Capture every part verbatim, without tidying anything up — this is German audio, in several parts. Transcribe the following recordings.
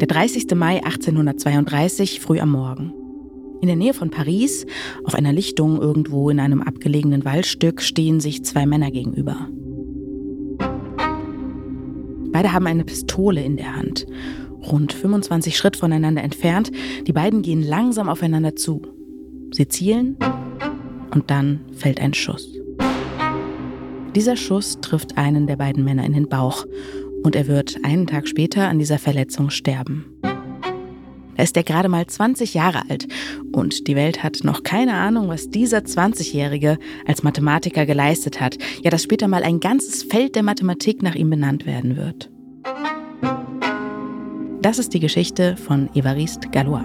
Der dreißigster Mai achtzehnhundertzweiunddreißig, früh am Morgen. In der Nähe von Paris, auf einer Lichtung irgendwo in einem abgelegenen Waldstück, stehen sich zwei Männer gegenüber. Beide haben eine Pistole in der Hand. Rund fünfundzwanzig Schritt voneinander entfernt. Die beiden gehen langsam aufeinander zu. Sie zielen und dann fällt ein Schuss. Dieser Schuss trifft einen der beiden Männer in den Bauch und er wird einen Tag später an dieser Verletzung sterben. Da ist er gerade mal zwanzig Jahre alt und die Welt hat noch keine Ahnung, was dieser zwanzigjährige als Mathematiker geleistet hat. Ja, dass später mal ein ganzes Feld der Mathematik nach ihm benannt werden wird. Das ist die Geschichte von Évariste Galois.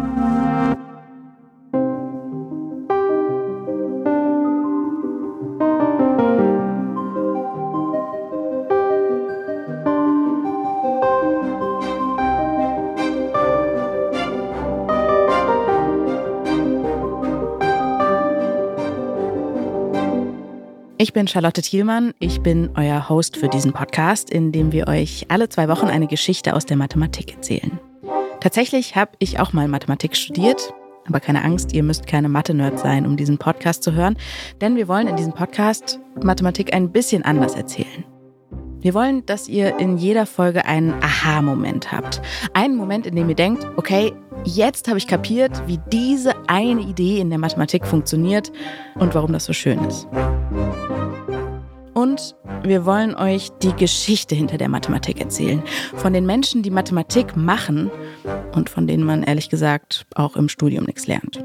Ich bin Charlotte Thielmann, ich bin euer Host für diesen Podcast, in dem wir euch alle zwei Wochen eine Geschichte aus der Mathematik erzählen. Tatsächlich habe ich auch mal Mathematik studiert, aber keine Angst, ihr müsst keine Mathe-Nerd sein, um diesen Podcast zu hören, denn wir wollen in diesem Podcast Mathematik ein bisschen anders erzählen. Wir wollen, dass ihr in jeder Folge einen Aha-Moment habt. Einen Moment, in dem ihr denkt, okay, jetzt habe ich kapiert, wie diese eine Idee in der Mathematik funktioniert und warum das so schön ist. Und wir wollen euch die Geschichte hinter der Mathematik erzählen. Von den Menschen, die Mathematik machen und von denen man ehrlich gesagt auch im Studium nichts lernt.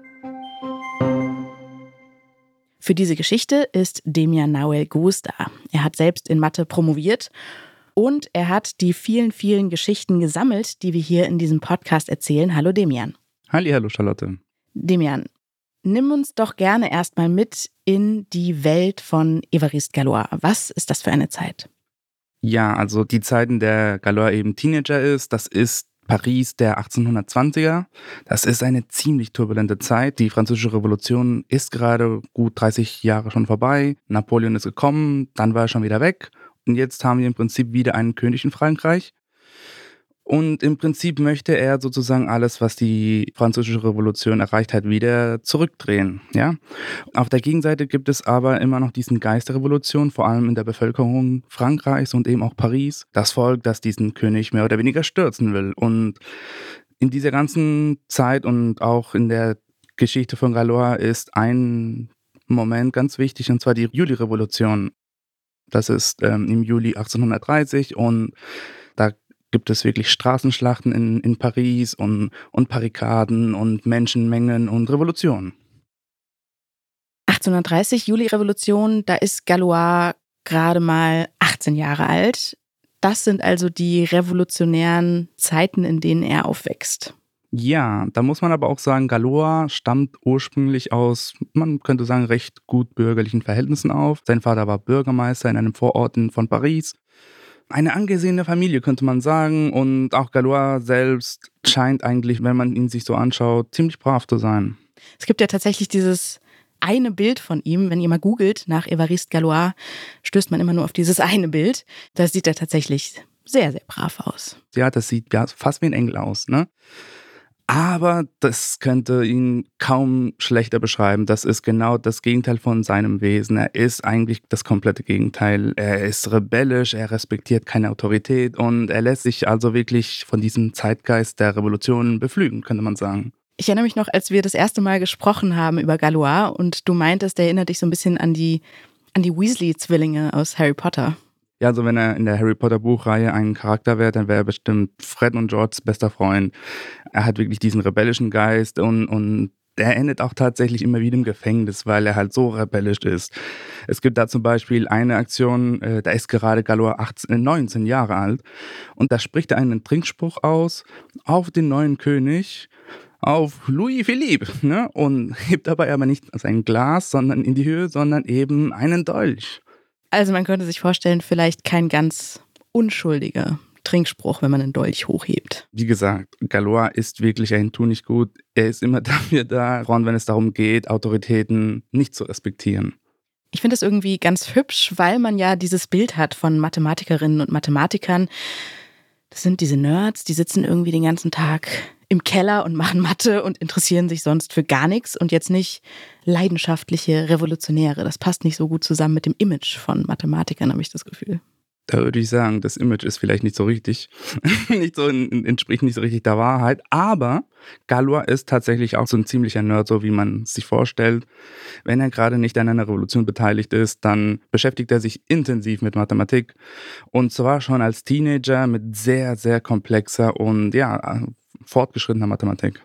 Für diese Geschichte ist Demian Naouel Gous da. Er hat selbst in Mathe promoviert und er hat die vielen, vielen Geschichten gesammelt, die wir hier in diesem Podcast erzählen. Hallo Demian. Halli, hallo Charlotte. Demian, nimm uns doch gerne erstmal mit in die Welt von Évariste Galois. Was ist das für eine Zeit? Ja, also die Zeit, in der Galois eben Teenager ist, das ist Paris der achtzehnhundertzwanziger. Das ist eine ziemlich turbulente Zeit. Die Französische Revolution ist gerade gut dreißig Jahre schon vorbei. Napoleon ist gekommen, dann war er schon wieder weg. Und jetzt haben wir im Prinzip wieder einen König in Frankreich. Und im Prinzip möchte er sozusagen alles, was die Französische Revolution erreicht hat, wieder zurückdrehen. Ja? Auf der Gegenseite gibt es aber immer noch diesen Geist der Revolution, vor allem in der Bevölkerung Frankreichs und eben auch Paris. Das Volk, das diesen König mehr oder weniger stürzen will. Und in dieser ganzen Zeit und auch in der Geschichte von Galois ist ein Moment ganz wichtig, und zwar die Julirevolution. Das ist ähm, im Juli achtzehnhundertdreißig und da gibt es wirklich Straßenschlachten in, in Paris und, und Barrikaden und Menschenmengen und Revolutionen. achtzehnhundertdreißig, Julirevolution, da ist Galois gerade mal achtzehn Jahre alt. Das sind also die revolutionären Zeiten, in denen er aufwächst. Ja, da muss man aber auch sagen, Galois stammt ursprünglich aus, man könnte sagen, recht gut bürgerlichen Verhältnissen auf. Sein Vater war Bürgermeister in einem Vorort von Paris. Eine angesehene Familie, könnte man sagen, und auch Galois selbst scheint eigentlich, wenn man ihn sich so anschaut, ziemlich brav zu sein. Es gibt ja tatsächlich dieses eine Bild von ihm, wenn ihr mal googelt nach Évariste Galois, stößt man immer nur auf dieses eine Bild. Da sieht er tatsächlich sehr, sehr brav aus. Ja, das sieht ja fast wie ein Engel aus, ne? Aber das könnte ihn kaum schlechter beschreiben. Das ist genau das Gegenteil von seinem Wesen. Er ist eigentlich das komplette Gegenteil. Er ist rebellisch, er respektiert keine Autorität und er lässt sich also wirklich von diesem Zeitgeist der Revolution beflügen, könnte man sagen. Ich erinnere mich noch, als wir das erste Mal gesprochen haben über Galois und du meintest, der erinnert dich so ein bisschen an die, an die Weasley-Zwillinge aus Harry Potter. Ja, also wenn er in der Harry Potter Buchreihe ein Charakter wäre, dann wäre er bestimmt Fred und Georges bester Freund. Er hat wirklich diesen rebellischen Geist und, und er endet auch tatsächlich immer wieder im Gefängnis, weil er halt so rebellisch ist. Es gibt da zum Beispiel eine Aktion, äh, da ist gerade Galois achtzehn, neunzehn Jahre alt und da spricht er einen Trinkspruch aus auf den neuen König, auf Louis Philippe, ne? Und hebt dabei aber nicht sein Glas sondern in die Höhe, sondern eben einen Dolch. Also man könnte sich vorstellen, vielleicht kein ganz unschuldiger Trinkspruch, wenn man einen Dolch hochhebt. Wie gesagt, Galois ist wirklich ein Tu nicht gut. Er ist immer dafür da, wenn es darum geht, Autoritäten nicht zu respektieren. Ich finde es irgendwie ganz hübsch, weil man ja dieses Bild hat von Mathematikerinnen und Mathematikern, Das sind diese Nerds, die sitzen irgendwie den ganzen Tag im Keller und machen Mathe und interessieren sich sonst für gar nichts und jetzt nicht leidenschaftliche Revolutionäre. Das passt nicht so gut zusammen mit dem Image von Mathematikern, habe ich das Gefühl. Da würde ich sagen, das Image ist vielleicht nicht so richtig, nicht so, entspricht nicht so richtig der Wahrheit, aber Galois ist tatsächlich auch so ein ziemlicher Nerd, so wie man es sich vorstellt. Wenn er gerade nicht an einer Revolution beteiligt ist, dann beschäftigt er sich intensiv mit Mathematik und zwar schon als Teenager mit sehr, sehr komplexer und ja, fortgeschrittener Mathematik.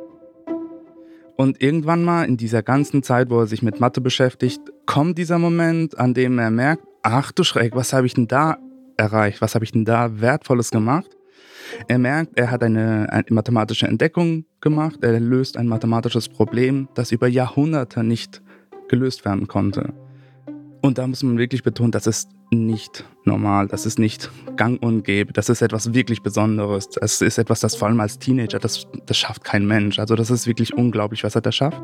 Und irgendwann mal in dieser ganzen Zeit, wo er sich mit Mathe beschäftigt, kommt dieser Moment, an dem er merkt, ach du Schreck, was habe ich denn da erreicht? Was habe ich denn da Wertvolles gemacht? Er merkt, er hat eine, eine mathematische Entdeckung gemacht. Er löst ein mathematisches Problem, das über Jahrhunderte nicht gelöst werden konnte. Und da muss man wirklich betonen, das ist nicht normal, das ist nicht gang und gäbe, das ist etwas wirklich Besonderes. Das ist etwas, das vor allem als Teenager, das, das schafft kein Mensch. Also das ist wirklich unglaublich, was er da schafft.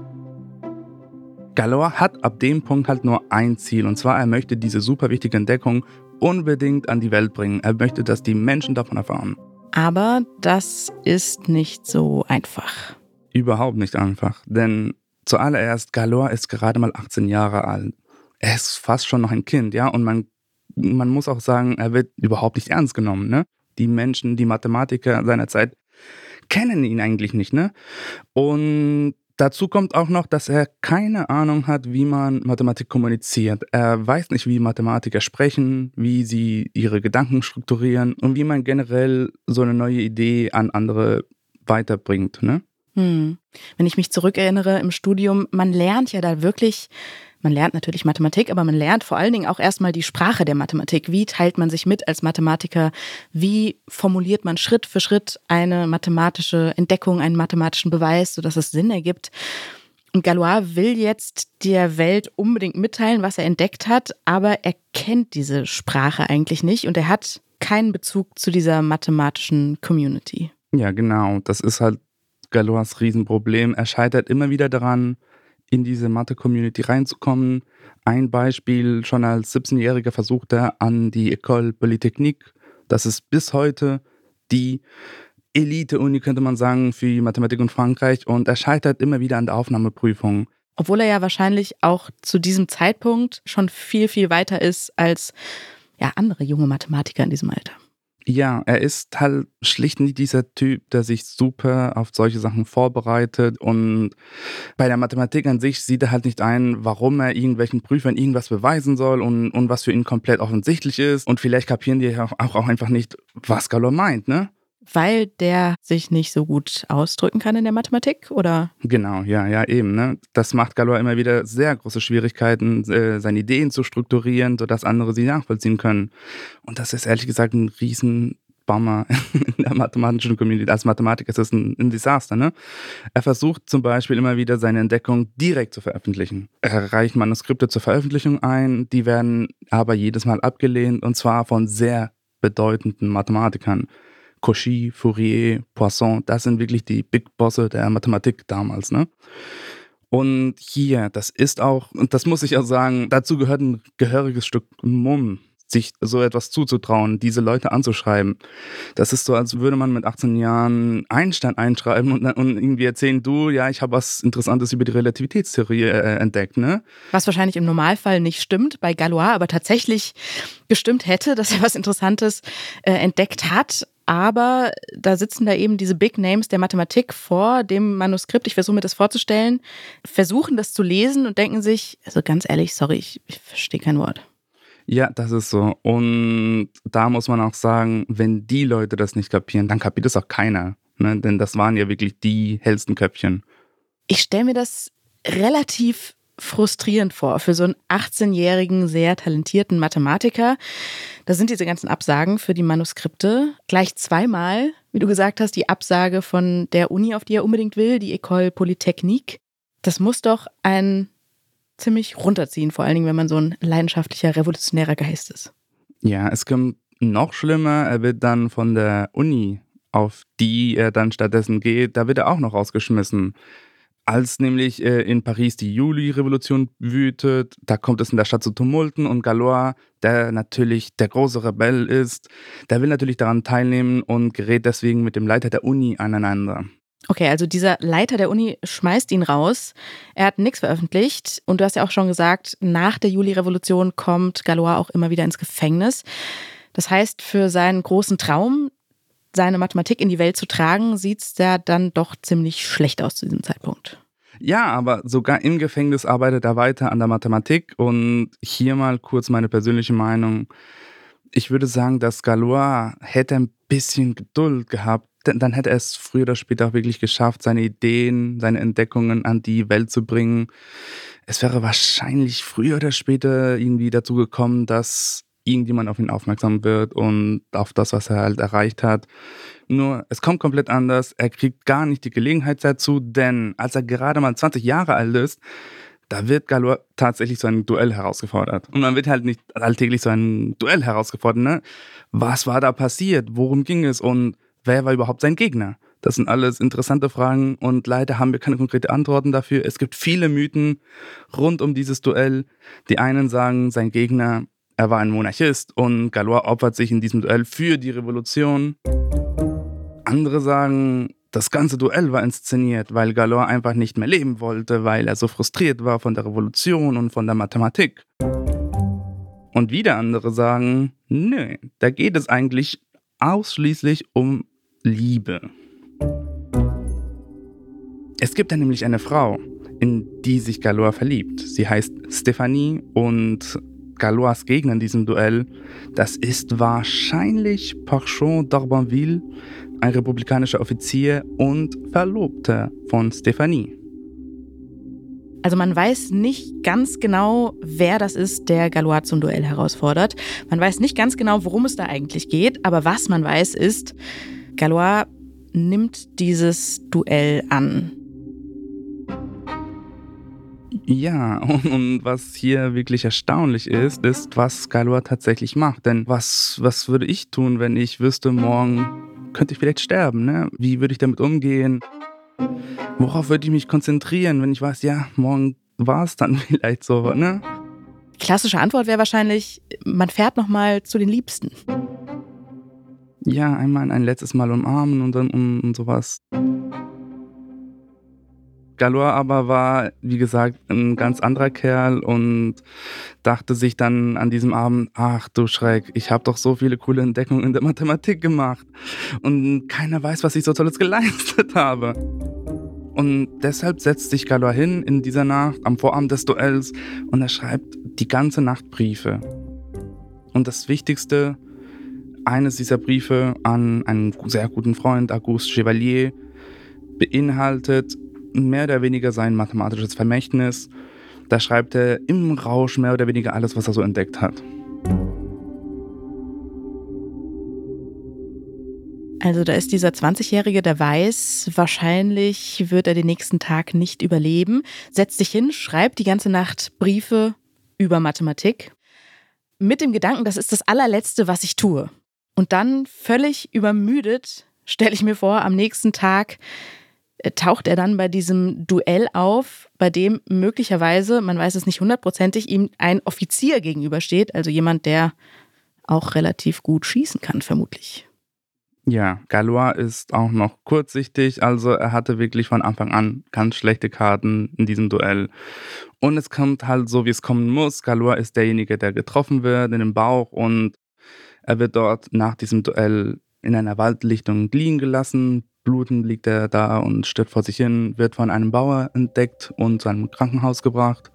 Galois hat ab dem Punkt halt nur ein Ziel, und zwar, er möchte diese super wichtige Entdeckung unbedingt an die Welt bringen. Er möchte, dass die Menschen davon erfahren. Aber das ist nicht so einfach. Überhaupt nicht einfach, denn zuallererst, Galois ist gerade mal achtzehn Jahre alt. Er ist fast schon noch ein Kind, ja, und man, man muss auch sagen, er wird überhaupt nicht ernst genommen, ne? Die Menschen, die Mathematiker seiner Zeit kennen ihn eigentlich nicht, ne? Und dazu kommt auch noch, dass er keine Ahnung hat, wie man Mathematik kommuniziert. Er weiß nicht, wie Mathematiker sprechen, wie sie ihre Gedanken strukturieren und wie man generell so eine neue Idee an andere weiterbringt, ne? Hm. Wenn ich mich zurückerinnere im Studium, man lernt ja da wirklich, man lernt natürlich Mathematik, aber man lernt vor allen Dingen auch erstmal die Sprache der Mathematik. Wie teilt man sich mit als Mathematiker? Wie formuliert man Schritt für Schritt eine mathematische Entdeckung, einen mathematischen Beweis, sodass es Sinn ergibt? Und Galois will jetzt der Welt unbedingt mitteilen, was er entdeckt hat, aber er kennt diese Sprache eigentlich nicht und er hat keinen Bezug zu dieser mathematischen Community. Ja, genau. Das ist halt Galois Riesenproblem. Er scheitert immer wieder daran, in diese Mathe-Community reinzukommen. Ein Beispiel, schon als siebzehnjähriger versucht er an die École Polytechnique. Das ist bis heute die Elite-Uni, könnte man sagen, für die Mathematik in Frankreich. Und er scheitert immer wieder an der Aufnahmeprüfung. Obwohl er ja wahrscheinlich auch zu diesem Zeitpunkt schon viel, viel weiter ist als ja, andere junge Mathematiker in diesem Alter. Ja, er ist halt schlicht nicht dieser Typ, der sich super auf solche Sachen vorbereitet, und bei der Mathematik an sich sieht er halt nicht ein, warum er irgendwelchen Prüfern irgendwas beweisen soll und, und was für ihn komplett offensichtlich ist, und vielleicht kapieren die auch, auch einfach nicht, was Galois meint, ne? Weil der sich nicht so gut ausdrücken kann in der Mathematik, oder? Genau, ja, ja, eben, ne? Das macht Galois immer wieder sehr große Schwierigkeiten, äh, seine Ideen zu strukturieren, sodass andere sie nachvollziehen können. Und das ist ehrlich gesagt ein Riesenbummer in der mathematischen Community. Als Mathematiker ist das ein, ein Desaster, ne? Er versucht zum Beispiel immer wieder, seine Entdeckung direkt zu veröffentlichen. Er reicht Manuskripte zur Veröffentlichung ein, die werden aber jedes Mal abgelehnt, und zwar von sehr bedeutenden Mathematikern. Cauchy, Fourier, Poisson, das sind wirklich die Big Bosse der Mathematik damals, ne? Und hier, das ist auch, und das muss ich auch sagen, dazu gehört ein gehöriges Stück Mumm, sich so etwas zuzutrauen, diese Leute anzuschreiben. Das ist so, als würde man mit achtzehn Jahren Einstein einschreiben und, und irgendwie erzählen, du, ja, ich habe was Interessantes über die Relativitätstheorie äh, entdeckt, ne? Was wahrscheinlich im Normalfall nicht stimmt bei Galois, aber tatsächlich gestimmt hätte, dass er was Interessantes äh, entdeckt hat. Aber da sitzen da eben diese Big Names der Mathematik vor dem Manuskript. Ich versuche mir das vorzustellen, versuchen das zu lesen und denken sich, also ganz ehrlich, sorry, ich, ich verstehe kein Wort. Ja, das ist so. Und da muss man auch sagen, wenn die Leute das nicht kapieren, dann kapiert es auch keiner. Ne? Denn das waren ja wirklich die hellsten Köpfchen. Ich stelle mir das relativ frustrierend vor für so einen achtzehnjährigen, sehr talentierten Mathematiker. Da sind diese ganzen Absagen für die Manuskripte. Gleich zweimal, wie du gesagt hast, die Absage von der Uni, auf die er unbedingt will, die École Polytechnique. Das muss doch ein ziemlich runterziehen, vor allen Dingen, wenn man so ein leidenschaftlicher, revolutionärer Geist ist. Ja, es kommt noch schlimmer. Er wird dann von der Uni, auf die er dann stattdessen geht, da wird er auch noch rausgeschmissen. Als nämlich äh, in Paris die Juli-Revolution wütet, da kommt es in der Stadt zu Tumulten und Galois, der natürlich der große Rebell ist, der will natürlich daran teilnehmen und gerät deswegen mit dem Leiter der Uni aneinander. Okay, also dieser Leiter der Uni schmeißt ihn raus. Er hat nichts veröffentlicht und du hast ja auch schon gesagt, nach der Juli-Revolution kommt Galois auch immer wieder ins Gefängnis. Das heißt, für seinen großen Traum, seine Mathematik in die Welt zu tragen, sieht es ja dann doch ziemlich schlecht aus zu diesem Zeitpunkt. Ja, aber sogar im Gefängnis arbeitet er weiter an der Mathematik und hier mal kurz meine persönliche Meinung. Ich würde sagen, dass Galois hätte ein bisschen Geduld gehabt, denn dann hätte er es früher oder später auch wirklich geschafft, seine Ideen, seine Entdeckungen an die Welt zu bringen. Es wäre wahrscheinlich früher oder später irgendwie dazu gekommen, dass irgendjemand auf ihn aufmerksam wird und auf das, was er halt erreicht hat. Nur, es kommt komplett anders. Er kriegt gar nicht die Gelegenheit dazu, denn als er gerade mal zwanzig Jahre alt ist, da wird Galois tatsächlich so ein Duell herausgefordert. Und man wird halt nicht alltäglich so ein Duell herausgefordert, ne? Was war da passiert? Worum ging es? Und wer war überhaupt sein Gegner? Das sind alles interessante Fragen und leider haben wir keine konkreten Antworten dafür. Es gibt viele Mythen rund um dieses Duell. Die einen sagen, sein Gegner, er war ein Monarchist und Galois opfert sich in diesem Duell für die Revolution. Andere sagen, das ganze Duell war inszeniert, weil Galois einfach nicht mehr leben wollte, weil er so frustriert war von der Revolution und von der Mathematik. Und wieder andere sagen, nö, da geht es eigentlich ausschließlich um Liebe. Es gibt da nämlich eine Frau, in die sich Galois verliebt. Sie heißt Stéphanie und Galois Gegner in diesem Duell, das ist wahrscheinlich Porchon d'Orbanville, ein republikanischer Offizier und Verlobter von Stéphanie. Also man weiß nicht ganz genau, wer das ist, der Galois zum Duell herausfordert. Man weiß nicht ganz genau, worum es da eigentlich geht, aber was man weiß ist, Galois nimmt dieses Duell an. Ja, und, und was hier wirklich erstaunlich ist, ist, was Galois tatsächlich macht. Denn was, was würde ich tun, wenn ich wüsste, morgen könnte ich vielleicht sterben, ne? Wie würde ich damit umgehen? Worauf würde ich mich konzentrieren, wenn ich weiß, ja, morgen war es dann vielleicht so, ne? Die klassische Antwort wäre wahrscheinlich, man fährt nochmal zu den Liebsten. Ja, einmal ein letztes Mal umarmen und dann und, und sowas. Galois aber war, wie gesagt, ein ganz anderer Kerl und dachte sich dann an diesem Abend, ach du Schreck, ich habe doch so viele coole Entdeckungen in der Mathematik gemacht und keiner weiß, was ich so Tolles geleistet habe. Und deshalb setzt sich Galois hin in dieser Nacht, am Vorabend des Duells, und er schreibt die ganze Nacht Briefe. Und das Wichtigste, eines dieser Briefe an einen sehr guten Freund, Auguste Chevalier, beinhaltet mehr oder weniger sein mathematisches Vermächtnis. Da schreibt er im Rausch mehr oder weniger alles, was er so entdeckt hat. Also da ist dieser zwanzigjährige, der weiß, wahrscheinlich wird er den nächsten Tag nicht überleben, setzt sich hin, schreibt die ganze Nacht Briefe über Mathematik mit dem Gedanken, das ist das allerletzte, was ich tue. Und dann, völlig übermüdet, stelle ich mir vor, am nächsten Tag taucht er dann bei diesem Duell auf, bei dem möglicherweise, man weiß es nicht hundertprozentig, ihm ein Offizier gegenübersteht, also jemand, der auch relativ gut schießen kann, vermutlich. Ja, Galois ist auch noch kurzsichtig, also er hatte wirklich von Anfang an ganz schlechte Karten in diesem Duell. Und es kommt halt so, wie es kommen muss. Galois ist derjenige, der getroffen wird in den Bauch und er wird dort nach diesem Duell in einer Waldlichtung liegen gelassen. Blutend liegt er da und stirbt vor sich hin, wird von einem Bauer entdeckt und zu einem Krankenhaus gebracht.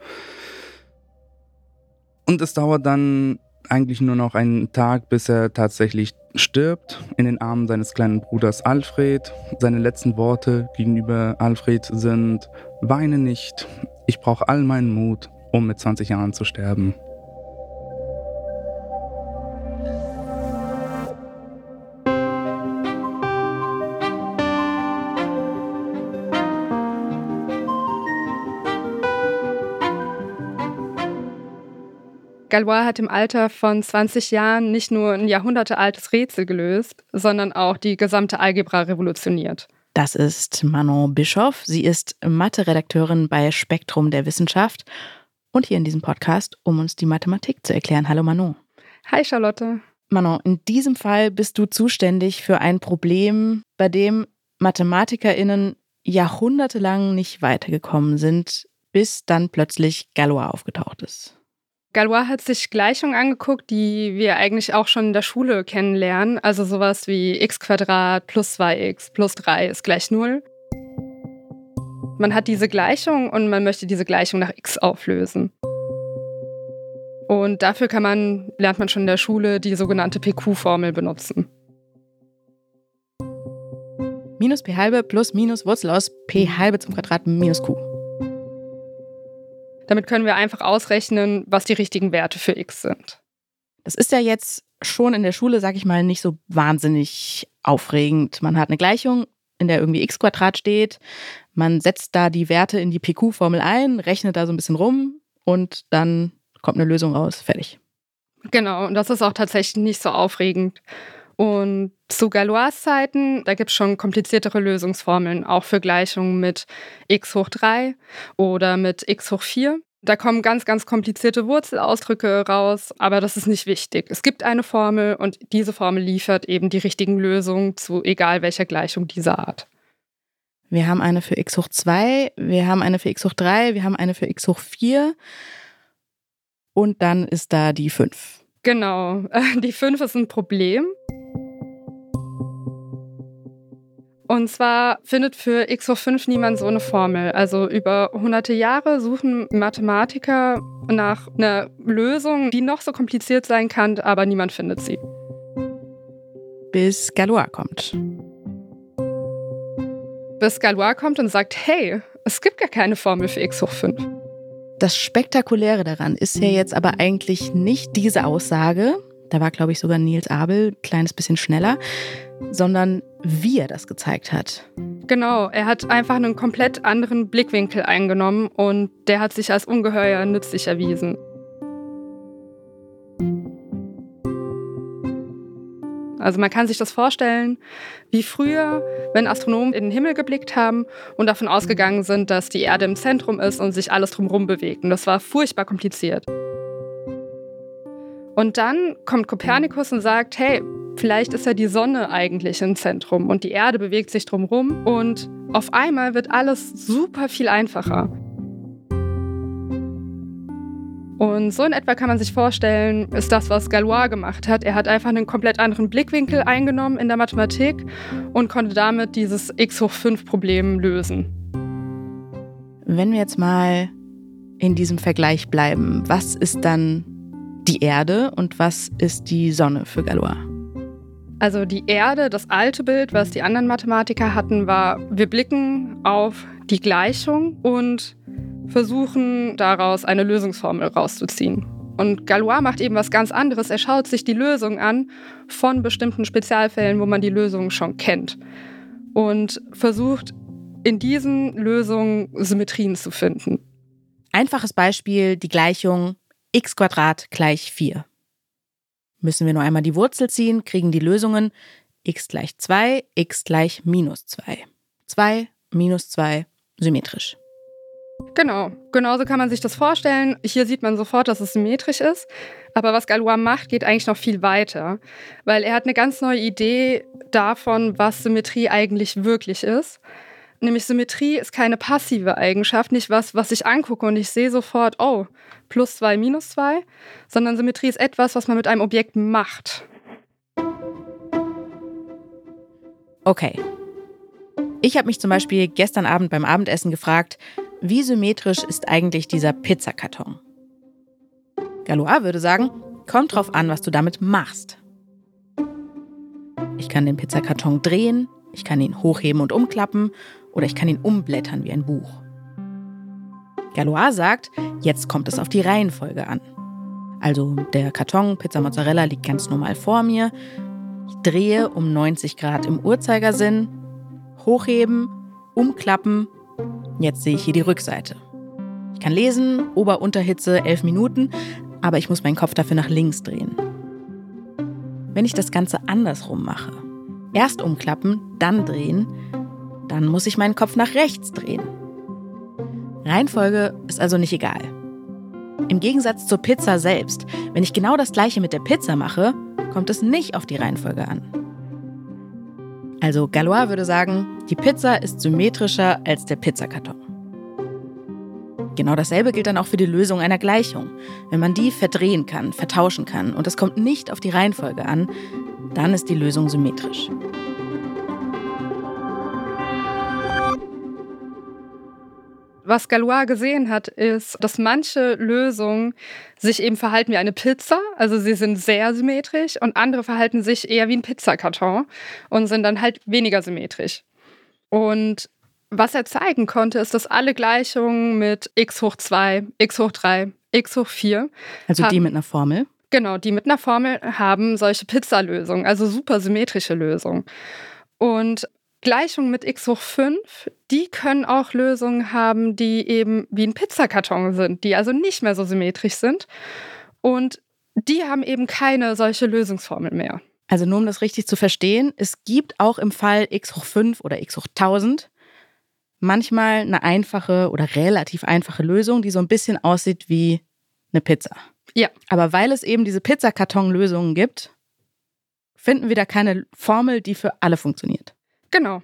Und es dauert dann eigentlich nur noch einen Tag, bis er tatsächlich stirbt, in den Armen seines kleinen Bruders Alfred. Seine letzten Worte gegenüber Alfred sind: Weine nicht, ich brauche all meinen Mut, um mit zwanzig Jahren zu sterben. Galois hat im Alter von zwanzig Jahren nicht nur ein jahrhundertealtes Rätsel gelöst, sondern auch die gesamte Algebra revolutioniert. Das ist Manon Bischoff. Sie ist Mathe-Redakteurin bei Spektrum der Wissenschaft und hier in diesem Podcast, um uns die Mathematik zu erklären. Hallo Manon. Hi Charlotte. Manon, in diesem Fall bist du zuständig für ein Problem, bei dem MathematikerInnen jahrhundertelang nicht weitergekommen sind, bis dann plötzlich Galois aufgetaucht ist. Galois hat sich Gleichungen angeguckt, die wir eigentlich auch schon in der Schule kennenlernen. Also sowas wie x Quadrat plus zwei x plus drei ist gleich null. Man hat diese Gleichung und man möchte diese Gleichung nach x auflösen. Und dafür kann man, lernt man schon in der Schule, die sogenannte P Q-Formel benutzen. Minus p halbe plus minus Wurzel aus p halbe zum Quadrat minus q. Damit können wir einfach ausrechnen, was die richtigen Werte für x sind. Das ist ja jetzt schon in der Schule, sag ich mal, nicht so wahnsinnig aufregend. Man hat eine Gleichung, in der irgendwie x Quadrat steht. Man setzt da die Werte in die P Q-Formel ein, rechnet da so ein bisschen rum und dann kommt eine Lösung raus. Fertig. Genau, und das ist auch tatsächlich nicht so aufregend. Und zu Galois Zeiten, da gibt es schon kompliziertere Lösungsformeln, auch für Gleichungen mit x hoch drei oder mit x hoch vier. Da kommen ganz, ganz komplizierte Wurzelausdrücke raus, aber das ist nicht wichtig. Es gibt eine Formel und diese Formel liefert eben die richtigen Lösungen zu egal welcher Gleichung dieser Art. Wir haben eine für x hoch zwei, wir haben eine für x hoch drei, wir haben eine für x hoch vier und dann ist da die fünf. Genau, die fünf ist ein Problem. Und zwar findet für x hoch fünf niemand so eine Formel. Also über hunderte Jahre suchen Mathematiker nach einer Lösung, die noch so kompliziert sein kann, aber niemand findet sie. Bis Galois kommt. Bis Galois kommt und sagt, hey, es gibt gar keine Formel für x hoch fünf. Das Spektakuläre daran ist ja jetzt aber eigentlich nicht diese Aussage, da war, glaube ich, sogar Niels Abel ein kleines bisschen schneller, sondern wie er das gezeigt hat. Genau, er hat einfach einen komplett anderen Blickwinkel eingenommen und der hat sich als ungeheuer nützlich erwiesen. Also man kann sich das vorstellen, wie früher, wenn Astronomen in den Himmel geblickt haben und davon ausgegangen sind, dass die Erde im Zentrum ist und sich alles drumherum bewegt. Und das war furchtbar kompliziert. Und dann kommt Kopernikus und sagt, hey, vielleicht ist ja die Sonne eigentlich im Zentrum und die Erde bewegt sich drumherum und auf einmal wird alles super viel einfacher. Und so in etwa kann man sich vorstellen, ist das, was Galois gemacht hat. Er hat einfach einen komplett anderen Blickwinkel eingenommen in der Mathematik und konnte damit dieses x hoch fünf Problem lösen. Wenn wir jetzt mal in diesem Vergleich bleiben, was ist dann die Erde und was ist die Sonne für Galois? Also die Erde, das alte Bild, was die anderen Mathematiker hatten, war, wir blicken auf die Gleichung und versuchen daraus eine Lösungsformel rauszuziehen. Und Galois macht eben was ganz anderes. Er schaut sich die Lösung an von bestimmten Spezialfällen, wo man die Lösung schon kennt. Und versucht in diesen Lösungen Symmetrien zu finden. Einfaches Beispiel, die Gleichung x Quadrat gleich vier. Müssen wir nur einmal die Wurzel ziehen, kriegen die Lösungen x gleich zwei, x gleich minus zwei. zwei minus zwei, symmetrisch. Genau, genauso kann man sich das vorstellen. Hier sieht man sofort, dass es symmetrisch ist. Aber was Galois macht, geht eigentlich noch viel weiter. Weil er hat eine ganz neue Idee davon, was Symmetrie eigentlich wirklich ist. Nämlich Symmetrie ist keine passive Eigenschaft, nicht was, was ich angucke und ich sehe sofort, oh, plus zwei, minus zwei, sondern Symmetrie ist etwas, was man mit einem Objekt macht. Okay. Ich habe mich zum Beispiel gestern Abend beim Abendessen gefragt, wie symmetrisch ist eigentlich dieser Pizzakarton? Galois würde sagen, kommt drauf an, was du damit machst. Ich kann den Pizzakarton drehen, ich kann ihn hochheben und umklappen oder ich kann ihn umblättern wie ein Buch. Galois sagt, jetzt kommt es auf die Reihenfolge an. Also der Karton Pizza Mozzarella liegt ganz normal vor mir. Ich drehe um neunzig Grad im Uhrzeigersinn, hochheben, umklappen. Jetzt sehe ich hier die Rückseite. Ich kann lesen, Ober-Unterhitze elf Minuten, aber ich muss meinen Kopf dafür nach links drehen. Wenn ich das Ganze andersrum mache, erst umklappen, dann drehen, dann muss ich meinen Kopf nach rechts drehen. Reihenfolge ist also nicht egal. Im Gegensatz zur Pizza selbst, wenn ich genau das Gleiche mit der Pizza mache, kommt es nicht auf die Reihenfolge an. Also Galois würde sagen, die Pizza ist symmetrischer als der Pizzakarton. Genau dasselbe gilt dann auch für die Lösung einer Gleichung. Wenn man die verdrehen kann, vertauschen kann und es kommt nicht auf die Reihenfolge an, dann ist die Lösung symmetrisch. Was Galois gesehen hat, ist, dass manche Lösungen sich eben verhalten wie eine Pizza, also sie sind sehr symmetrisch, und andere verhalten sich eher wie ein Pizzakarton und sind dann halt weniger symmetrisch. Und was er zeigen konnte, ist, dass alle Gleichungen mit x hoch zwei, x hoch drei, x hoch vier... Also haben, die mit einer Formel? Genau, die mit einer Formel haben solche Pizzalösungen, also super symmetrische Lösungen. Und Gleichungen mit x hoch fünf, die können auch Lösungen haben, die eben wie ein Pizzakarton sind, die also nicht mehr so symmetrisch sind. Und die haben eben keine solche Lösungsformel mehr. Also nur um das richtig zu verstehen, es gibt auch im Fall x hoch fünf oder x hoch tausend manchmal eine einfache oder relativ einfache Lösung, die so ein bisschen aussieht wie eine Pizza. Ja. Aber weil es eben diese Pizzakarton-Lösungen gibt, finden wir da keine Formel, die für alle funktioniert. Genau.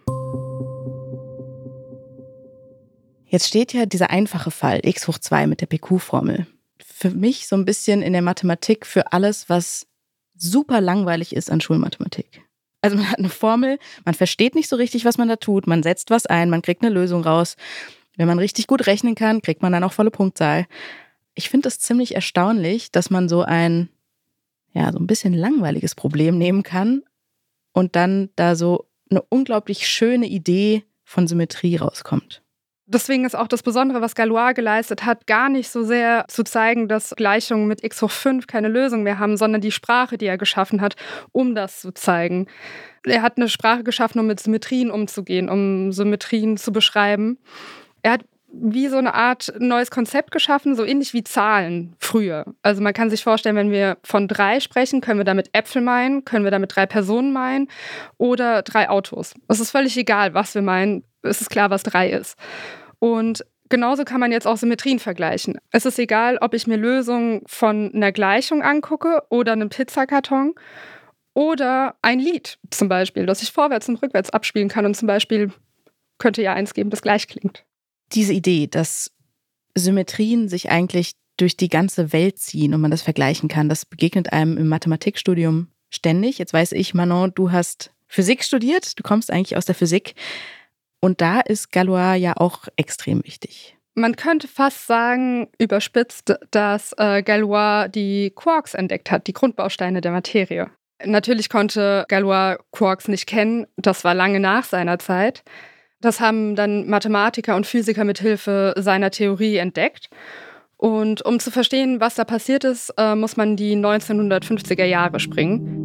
Jetzt steht ja dieser einfache Fall, x hoch zwei mit der P Q-Formel. Für mich so ein bisschen in der Mathematik für alles, was super langweilig ist an Schulmathematik. Also man hat eine Formel, man versteht nicht so richtig, was man da tut, man setzt was ein, man kriegt eine Lösung raus. Wenn man richtig gut rechnen kann, kriegt man dann auch volle Punktzahl. Ich finde es ziemlich erstaunlich, dass man so ein, ja, so ein bisschen langweiliges Problem nehmen kann und dann da so eine unglaublich schöne Idee von Symmetrie rauskommt. Deswegen ist auch das Besondere, was Galois geleistet hat, gar nicht so sehr zu zeigen, dass Gleichungen mit x hoch fünf keine Lösung mehr haben, sondern die Sprache, die er geschaffen hat, um das zu zeigen. Er hat eine Sprache geschaffen, um mit Symmetrien umzugehen, um Symmetrien zu beschreiben. Er hat wie so eine Art neues Konzept geschaffen, so ähnlich wie Zahlen früher. Also man kann sich vorstellen, wenn wir von drei sprechen, können wir damit Äpfel meinen, können wir damit drei Personen meinen oder drei Autos. Es ist völlig egal, was wir meinen. Es ist klar, was drei ist. Und genauso kann man jetzt auch Symmetrien vergleichen. Es ist egal, ob ich mir Lösungen von einer Gleichung angucke oder einem Pizzakarton oder ein Lied zum Beispiel, das ich vorwärts und rückwärts abspielen kann und zum Beispiel könnte ja eins geben, das gleich klingt. Diese Idee, dass Symmetrien sich eigentlich durch die ganze Welt ziehen und man das vergleichen kann, das begegnet einem im Mathematikstudium ständig. Jetzt weiß ich, Manon, du hast Physik studiert, du kommst eigentlich aus der Physik. Und da ist Galois ja auch extrem wichtig. Man könnte fast sagen, überspitzt, dass äh, Galois die Quarks entdeckt hat, die Grundbausteine der Materie. Natürlich konnte Galois Quarks nicht kennen, das war lange nach seiner Zeit. Das haben dann Mathematiker und Physiker mit Hilfe seiner Theorie entdeckt. Und um zu verstehen, was da passiert ist, äh, muss man die neunzehnhundertfünfziger Jahre springen.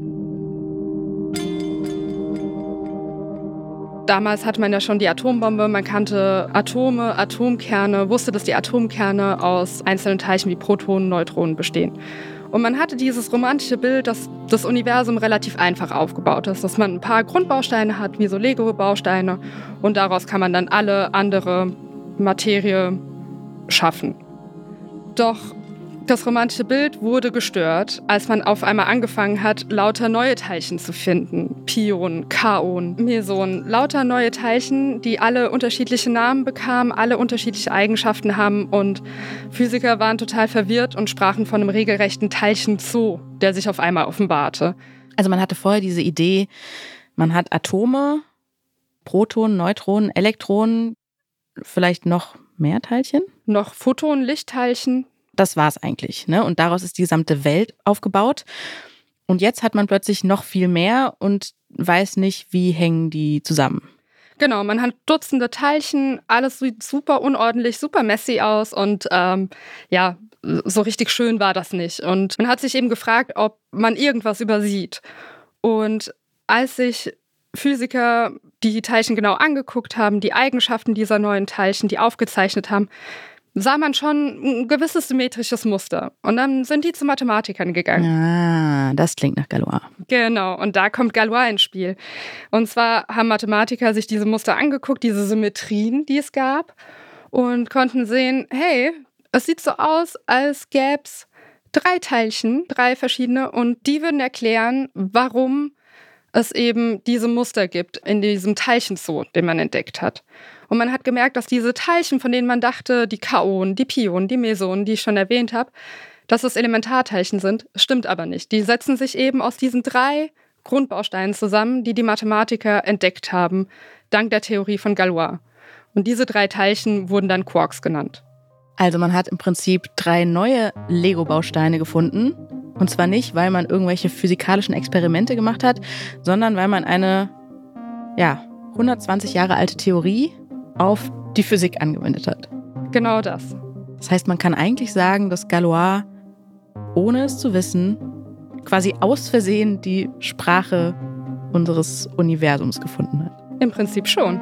Damals hatte man ja schon die Atombombe, man kannte Atome, Atomkerne, wusste, dass die Atomkerne aus einzelnen Teilchen wie Protonen, Neutronen bestehen. Und man hatte dieses romantische Bild, dass das Universum relativ einfach aufgebaut ist, dass man ein paar Grundbausteine hat, wie so Lego-Bausteine, und daraus kann man dann alle andere Materie schaffen. Doch das romantische Bild wurde gestört, als man auf einmal angefangen hat, lauter neue Teilchen zu finden. Pionen, Kaonen, Mesonen, lauter neue Teilchen, die alle unterschiedliche Namen bekamen, alle unterschiedliche Eigenschaften haben, und Physiker waren total verwirrt und sprachen von einem regelrechten Teilchenzoo, der sich auf einmal offenbarte. Also man hatte vorher diese Idee, man hat Atome, Protonen, Neutronen, Elektronen, vielleicht noch mehr Teilchen? Noch Photonen, Lichtteilchen. Das war es eigentlich, ne? Und daraus ist die gesamte Welt aufgebaut. Und jetzt hat man plötzlich noch viel mehr und weiß nicht, wie hängen die zusammen. Genau, man hat Dutzende Teilchen, alles sieht super unordentlich, super messy aus und ähm, ja, so richtig schön war das nicht. Und man hat sich eben gefragt, ob man irgendwas übersieht. Und als sich Physiker die Teilchen genau angeguckt haben, die Eigenschaften dieser neuen Teilchen, die aufgezeichnet haben, sah man schon ein gewisses symmetrisches Muster. Und dann sind die zu Mathematikern gegangen. Ah, das klingt nach Galois. Genau, und da kommt Galois ins Spiel. Und zwar haben Mathematiker sich diese Muster angeguckt, diese Symmetrien, die es gab, und konnten sehen, hey, es sieht so aus, als gäbe es drei Teilchen, drei verschiedene, und die würden erklären, warum es eben diese Muster gibt in diesem Teilchenzoo, den man entdeckt hat. Und man hat gemerkt, dass diese Teilchen, von denen man dachte, die Kaonen, die Pionen, die Mesonen, die ich schon erwähnt habe, dass es Elementarteilchen sind, stimmt aber nicht. Die setzen sich eben aus diesen drei Grundbausteinen zusammen, die die Mathematiker entdeckt haben, dank der Theorie von Galois. Und diese drei Teilchen wurden dann Quarks genannt. Also man hat im Prinzip drei neue Lego-Bausteine gefunden. Und zwar nicht, weil man irgendwelche physikalischen Experimente gemacht hat, sondern weil man eine, ja, hundertzwanzig Jahre alte Theorie auf die Physik angewendet hat. Genau das. Das heißt, man kann eigentlich sagen, dass Galois, ohne es zu wissen, quasi aus Versehen die Sprache unseres Universums gefunden hat. Im Prinzip schon.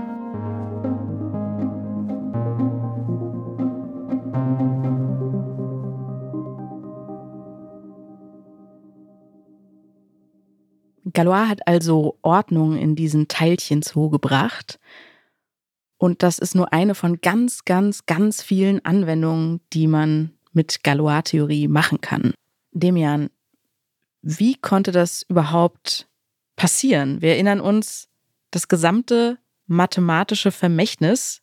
Galois hat also Ordnung in diesen Teilchenzoo gebracht. Und das ist nur eine von ganz, ganz, ganz vielen Anwendungen, die man mit Galois-Theorie machen kann. Demian, wie konnte das überhaupt passieren? Wir erinnern uns, das gesamte mathematische Vermächtnis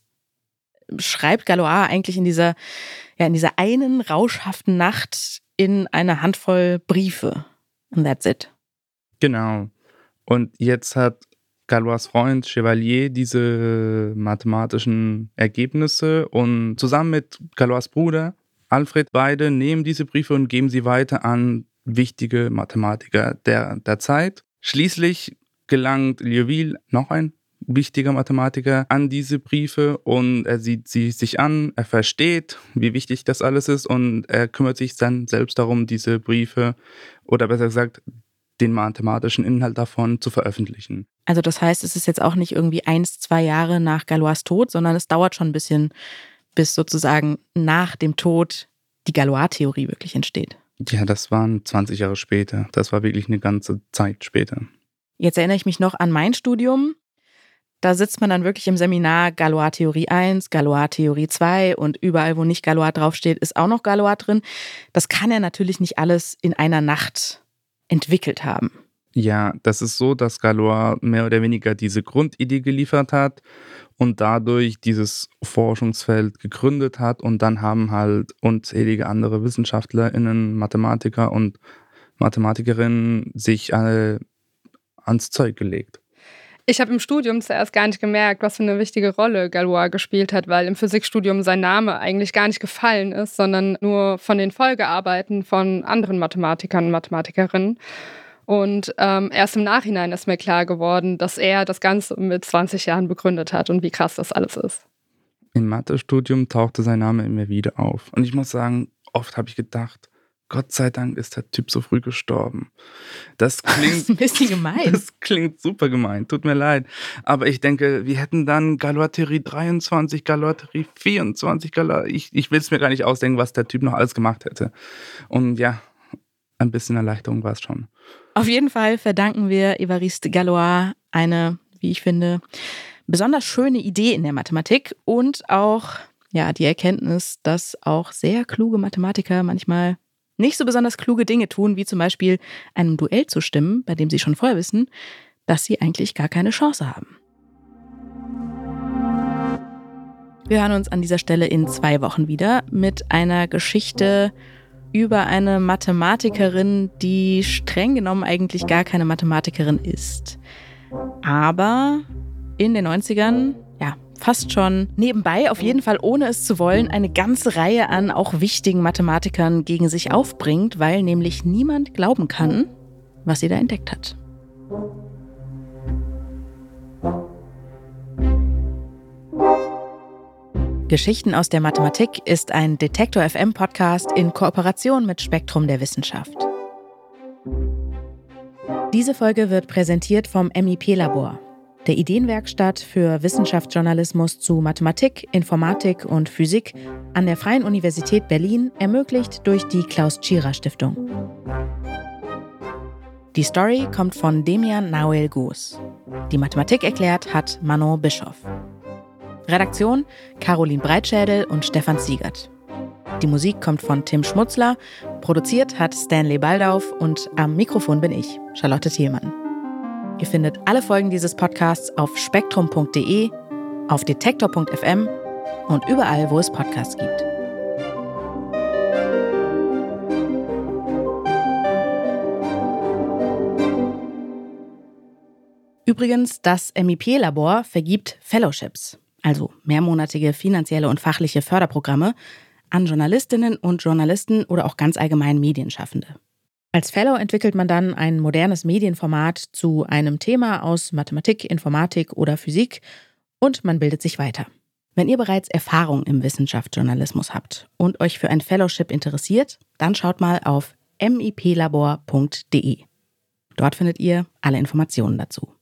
schreibt Galois eigentlich in dieser, ja, in dieser einen rauschhaften Nacht in eine Handvoll Briefe. And that's it. Genau. Und jetzt hat Galois Freund Chevalier diese mathematischen Ergebnisse und zusammen mit Galois Bruder Alfred, beide nehmen diese Briefe und geben sie weiter an wichtige Mathematiker der, der Zeit. Schließlich gelangt Liouville, noch ein wichtiger Mathematiker, an diese Briefe und er sieht sie sich an, er versteht, wie wichtig das alles ist und er kümmert sich dann selbst darum, diese Briefe oder besser gesagt, den mathematischen Inhalt davon zu veröffentlichen. Also das heißt, es ist jetzt auch nicht irgendwie eins, zwei Jahre nach Galois Tod, sondern es dauert schon ein bisschen, bis sozusagen nach dem Tod die Galois-Theorie wirklich entsteht. Ja, das waren zwanzig Jahre später. Das war wirklich eine ganze Zeit später. Jetzt erinnere ich mich noch an mein Studium. Da sitzt man dann wirklich im Seminar Galois-Theorie eins, Galois-Theorie zwei und überall, wo nicht Galois draufsteht, ist auch noch Galois drin. Das kann er natürlich nicht alles in einer Nacht entwickelt haben. Ja, das ist so, dass Galois mehr oder weniger diese Grundidee geliefert hat und dadurch dieses Forschungsfeld gegründet hat und dann haben halt unzählige andere WissenschaftlerInnen, Mathematiker und Mathematikerinnen sich alle ans Zeug gelegt. Ich habe im Studium zuerst gar nicht gemerkt, was für eine wichtige Rolle Galois gespielt hat, weil im Physikstudium sein Name eigentlich gar nicht gefallen ist, sondern nur von den Folgearbeiten von anderen Mathematikern und Mathematikerinnen. Und ähm, erst im Nachhinein ist mir klar geworden, dass er das Ganze mit zwanzig Jahren begründet hat und wie krass das alles ist. Im Mathestudium tauchte sein Name immer wieder auf. Und ich muss sagen, oft habe ich gedacht, Gott sei Dank ist der Typ so früh gestorben. Das klingt, das ist ein bisschen gemein. Das klingt super gemein, tut mir leid. Aber ich denke, wir hätten dann Galois-Theorie dreiundzwanzig, Galois-Theorie vierundzwanzig, Galois. Ich, ich will es mir gar nicht ausdenken, was der Typ noch alles gemacht hätte. Und ja, ein bisschen Erleichterung war es schon. Auf jeden Fall verdanken wir Évariste Galois eine, wie ich finde, besonders schöne Idee in der Mathematik und auch ja, die Erkenntnis, dass auch sehr kluge Mathematiker manchmal nicht so besonders kluge Dinge tun, wie zum Beispiel einem Duell zu stimmen, bei dem sie schon vorher wissen, dass sie eigentlich gar keine Chance haben. Wir hören uns an dieser Stelle in zwei Wochen wieder mit einer Geschichte über eine Mathematikerin, die streng genommen eigentlich gar keine Mathematikerin ist. Aber in den neunzigern, ja, fast schon nebenbei, auf jeden Fall ohne es zu wollen, eine ganze Reihe an auch wichtigen Mathematikern gegen sich aufbringt, weil nämlich niemand glauben kann, was sie da entdeckt hat. Geschichten aus der Mathematik ist ein Detektor F M Podcast in Kooperation mit Spektrum der Wissenschaft. Diese Folge wird präsentiert vom M I P-Labor. der Ideenwerkstatt für Wissenschaftsjournalismus zu Mathematik, Informatik und Physik an der Freien Universität Berlin, ermöglicht durch die Klaus-Tschira-Stiftung. Die Story kommt von Demian Nahuel Goos. Die Mathematik erklärt hat Manon Bischoff. Redaktion Caroline Breitschädel und Stefan Ziegert. Die Musik kommt von Tim Schmutzler, produziert hat Stanley Baldauf und am Mikrofon bin ich, Charlotte Thielmann. Ihr findet alle Folgen dieses Podcasts auf spektrum punkt de, auf detektor punkt f m und überall, wo es Podcasts gibt. Übrigens, das M I P-Labor vergibt Fellowships, also mehrmonatige finanzielle und fachliche Förderprogramme, an Journalistinnen und Journalisten oder auch ganz allgemein Medienschaffende. Als Fellow entwickelt man dann ein modernes Medienformat zu einem Thema aus Mathematik, Informatik oder Physik und man bildet sich weiter. Wenn ihr bereits Erfahrung im Wissenschaftsjournalismus habt und euch für ein Fellowship interessiert, dann schaut mal auf m i p labor punkt de. Dort findet ihr alle Informationen dazu.